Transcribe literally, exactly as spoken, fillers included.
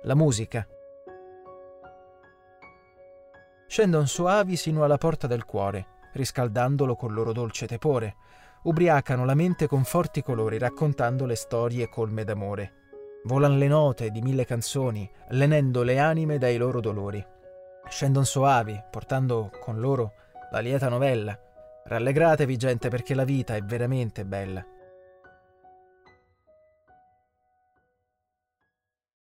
la musica. Scendon soavi sino alla porta del cuore, riscaldandolo col loro dolce tepore. Ubriacano la mente con forti colori, raccontando le storie colme d'amore. Volan le note di mille canzoni, lenendo le anime dai loro dolori. Scendon soavi, portando con loro la lieta novella. Rallegratevi, gente, perché la vita è veramente bella.